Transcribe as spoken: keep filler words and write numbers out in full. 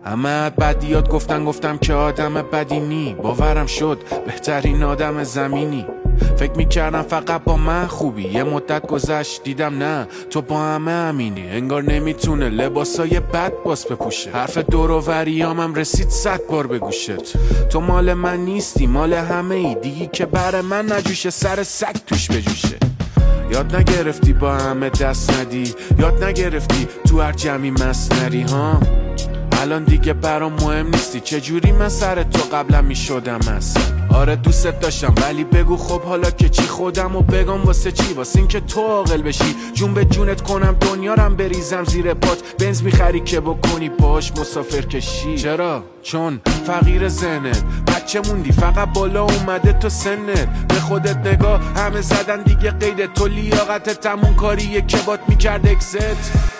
همه بدیات گفتن گفتم که آدم بدی نی. باورم شد بهترین آدم زمینی. فکر میکردم فقط با من خوبی. یه مدت گذشت دیدم نه تو با همه همینی. انگار نمیتونه لباسای بد باس بپوشه. حرف دور و وریامم رسید صد بار به گوشت. تو مال من نیستی مال همه ای. دیگی که بر من نجوشه سر سگ توش بجوشه. یاد نگرفتی با همه دست ندی. یاد نگرفتی تو هر جمعی مست نری ها. الان دیگه برام مهم نیستی. چجوری من سر تو قبلا میشدم اصلا. آره دوستت داشتم ولی بگو خب حالا که چی. خودم و بگم واسه چی؟ واسه این که تو عاقل بشی. جون به جونت کنم دنیارم بریزم زیر پات. بنز میخری که بکنی باش مسافر کشی. چرا؟ چون فقیر ذهنت. بچه موندی فقط بالا اومده تو سنت. به خودت نگاه همه زدن دیگه قیدت. تو لیاقتت همون کاریه که بات میکرد اکست.